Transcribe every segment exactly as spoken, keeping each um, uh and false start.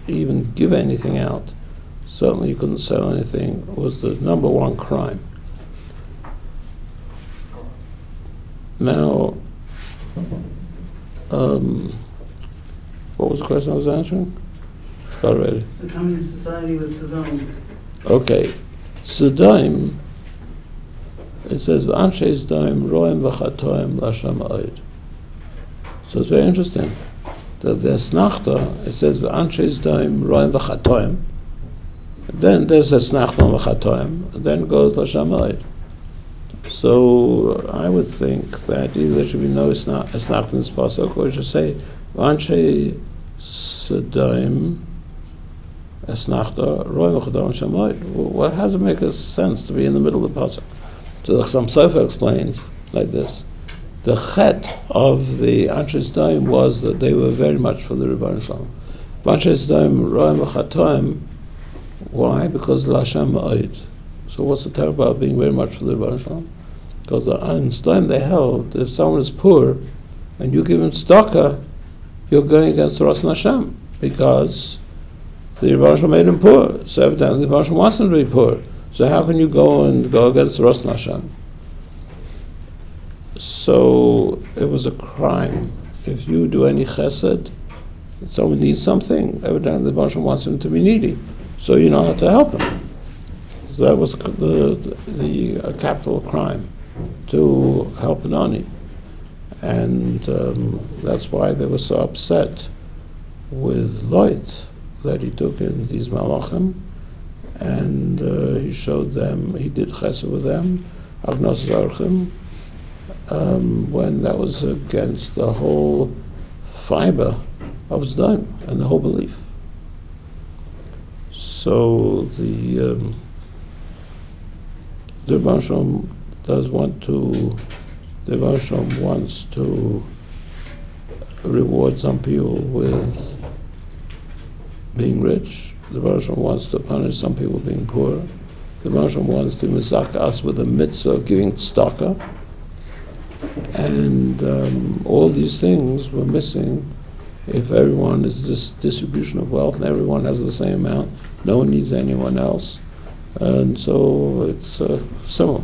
even give anything out, certainly you couldn't sell anything, was the number one crime. Now, um, what was the question I was answering? Got ready. The communist society with Sodom. Okay, Sodom. It says Anshe Sodom roim v'chatoim l'Hashem oid. So it's very interesting. The there's Snachta. It says Anshe Sodom roim v'chatoim. Then there's a Snachta on v'chatoim. And then goes l'Hashem oid. So I would think that either there should be no Snachta in this pasuk, or it should say Anshe Sodom. Esnachta, roim v'chatoim l'Hashem oid. What how does it make a sense to be in the middle of the pasuk? So the Chassam Sofer explains like this: the chet of the Anshe Sodom was that they were very much for the Rebbeinu Shalom. Anshe Sodom roim v'chatoim. Why? Because l'Hashem oid. So what's the terror about being very much for the Rebbeinu Shalom? Because in Sodom they held that if someone is poor and you give him tzedakah, you're going against the Ratzon Hashem, because the Rebbeinu Shalom made him poor. So evidently the Rebbeinu Shalom wants him to be poor. So how can you go and go against the Ratzon Hashem? So it was a crime. If you do any chesed, if someone needs something, evidently the Rebbeinu Shalom wants him to be needy. So you know how to help him. So that was the, the, the uh, capital crime, to help an ani. And um, that's why they were so upset with Lot, that he took in these malachim, and uh, he showed them, he did chesed with them, Agnos Zarchim, um, when that was against the whole fiber of Sodom and the whole belief. So the um, the Rebbeinu Shalom does want to, the Rebbeinu Shalom wants to reward some people with being rich. The Rebbeinu Shalom wants to punish some people being poor. The Rebbeinu Shalom wants to mizaka us with a mitzvah of giving tzedakah. And um, all these things were missing if everyone is this distribution of wealth and everyone has the same amount. No one needs anyone else. And so it's uh, similar.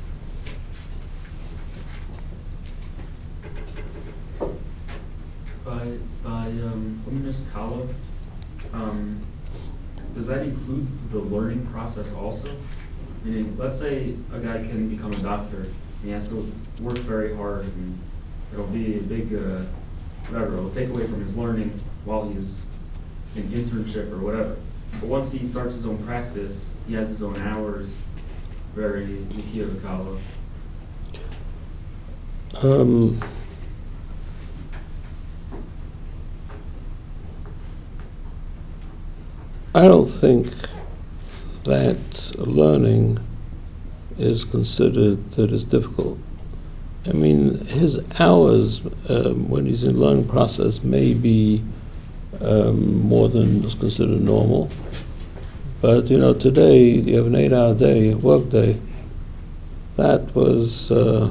By, by um, Uminus Kala, um, does that include the learning process also? Meaning, let's say a guy can become a doctor, and he has to work very hard, and it'll be a big, uh, whatever, it'll take away from his learning while he's in internship or whatever. But once he starts his own practice, he has his own hours, very Nikia Vikala. Um, I don't think that learning is considered that it's difficult. I mean, his hours um, when he's in learning process may be um, more than is considered normal. But, you know, today you have an eight-hour day, work day. That was, uh,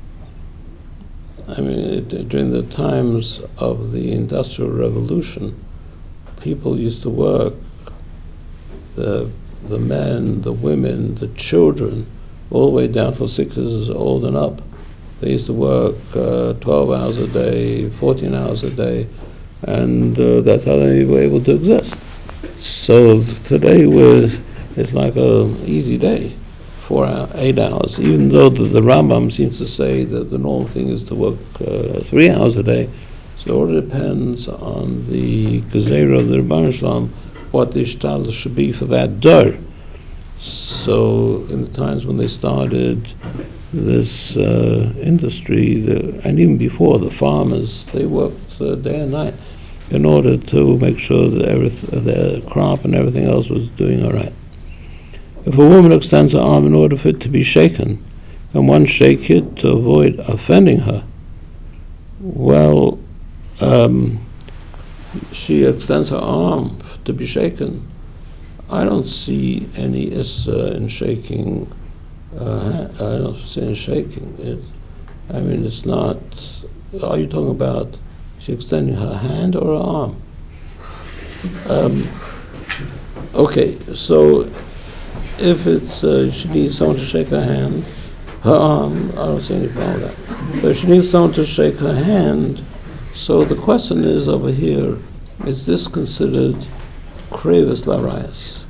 I mean, it, during the times of the Industrial Revolution, people used to work, the the men, the women, the children, all the way down till six years old and up. They used to work uh, twelve hours a day, fourteen hours a day, and uh, that's how they were able to exist. So today was it's like an easy day, four hour, eight hours. Even though the, the Rambam seems to say that the normal thing is to work uh, three hours a day. So it all depends on the gezerah of the Rebbeinu Shalom, what the ishtadlus should be for that dar. So in the times when they started this uh, industry, the, and even before, the farmers, they worked uh, day and night in order to make sure that everyth- the crop and everything else was doing all right. If a woman extends her arm in order for it to be shaken, can one shake it to avoid offending her? Well, um, she extends her arm to be shaken. I don't see any issa in shaking. Uh, I don't see any shaking. It, I mean, it's not. Are you talking about she extending her hand or her arm? Um, okay, so if it's, uh, she needs someone to shake her hand, her arm, I don't see any problem with that. But she needs someone to shake her hand. So the question is over here, is this considered Kravis Larias?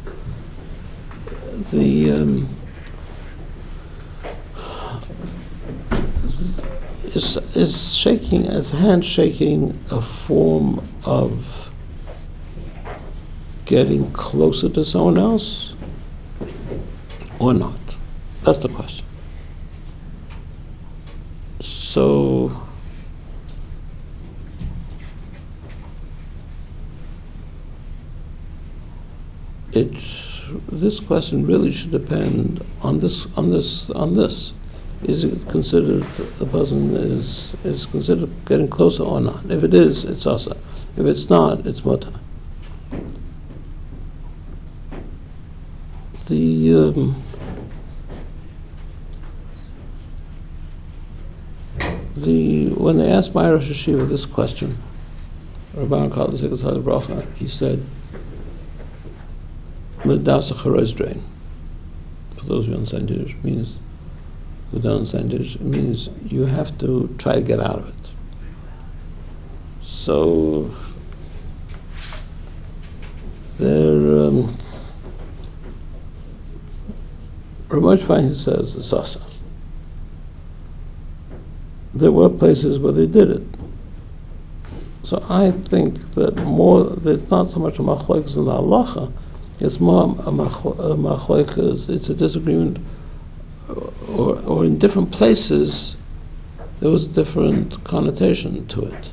The, um, is, is shaking, is handshaking a form of getting closer to someone else or not? That's the question. So, it, this question really should depend on this, on this, on this. Is it considered, the person is, is considered getting closer or not? If it is, it's asa. If it's not, it's muta. The, um, the, when they asked my Rosh Hashiva this question, Rabban called the Bracha, he said, Medasa Charoz drain. For those who understand Yiddish, means who don't understand Yiddish, it means you have to try to get out of it. So there, um, Ramosh Feinstein says it's asa. There were places where they did it. So I think that more, there's not so much a machlokes in the halacha, it's more a machlokes, it's a disagreement, or, or in different places there was a different connotation to it.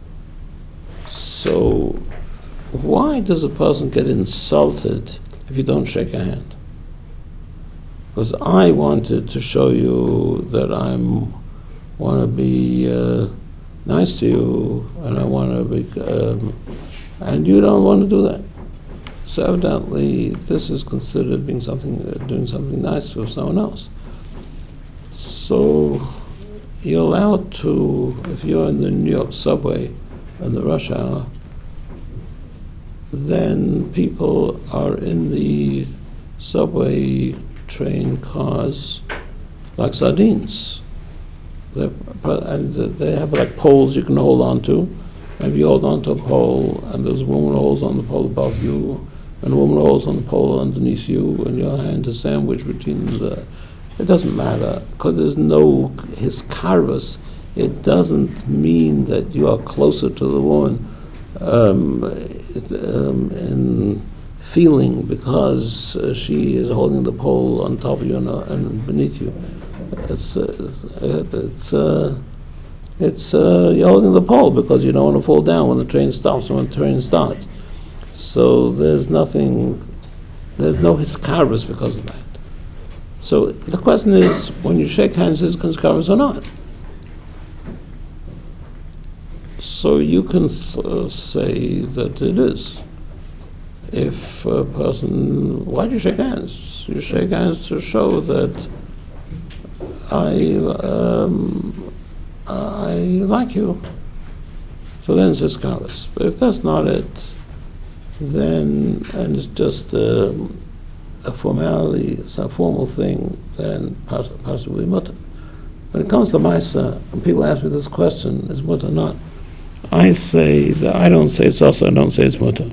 So why does a person get insulted if you don't shake a hand? Because I wanted to show you that I'm want to be uh, nice to you, and I want to be, um, and you don't want to do that. So evidently, this is considered being something, uh, doing something nice for someone else. So you're allowed to, if you're in the New York subway in the rush hour, then people are in the subway train cars like sardines. They're, and they have like poles you can hold on to. And if you hold on to a pole, and there's a woman who holds on the pole above you, and a woman who holds on the pole underneath you, and your hand is sandwiched between the, it doesn't matter, because there's no hiskarvus. It doesn't mean that you are closer to the woman um, it, um, in feeling because uh, she is holding the pole on top of you and, uh, and beneath you. It's uh, it's uh, it's uh, you're holding the pole because you don't want to fall down when the train stops and when the train starts. So there's nothing, there's no hiskarvus because of that. So the question is, when you shake hands, is it hiskarvus or not? So you can th- uh, say that it is. If a person, why do you shake hands? You shake hands to show that I um, I like you. So then it's hiskarvus. But if that's not it, then, and it's just uh, a formality, it's a formal thing, then poss- possibly mutter. When it comes to Maisa, and people ask me this question, is mutter not? I say that I don't say it's also, I don't say it's mutter.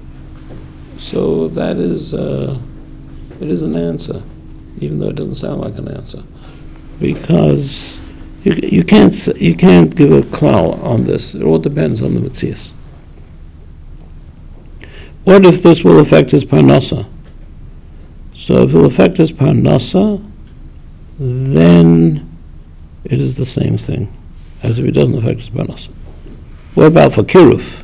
So that is, uh, it is an answer, even though it doesn't sound like an answer. Because you, you can't you can't give a klal on this. It all depends on the metzias. What if this will affect his parnasa? So if it will affect his parnasa, then it is the same thing as if it doesn't affect his parnasa. What about for kiruf?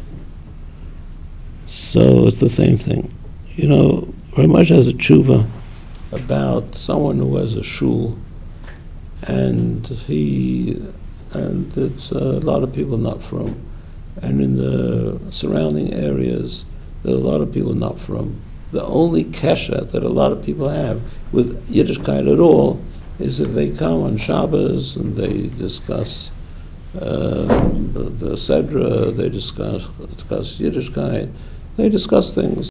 So it's the same thing. You know, Ramosh has a tshuva about someone who has a shul, and he, and it's a lot of people not from, and in the surrounding areas, there are a lot of people not from. The only kesha that a lot of people have with Yiddishkeit at all is if they come on Shabbos and they discuss uh, the, the Sedra, they discuss, discuss Yiddishkeit, They discuss things.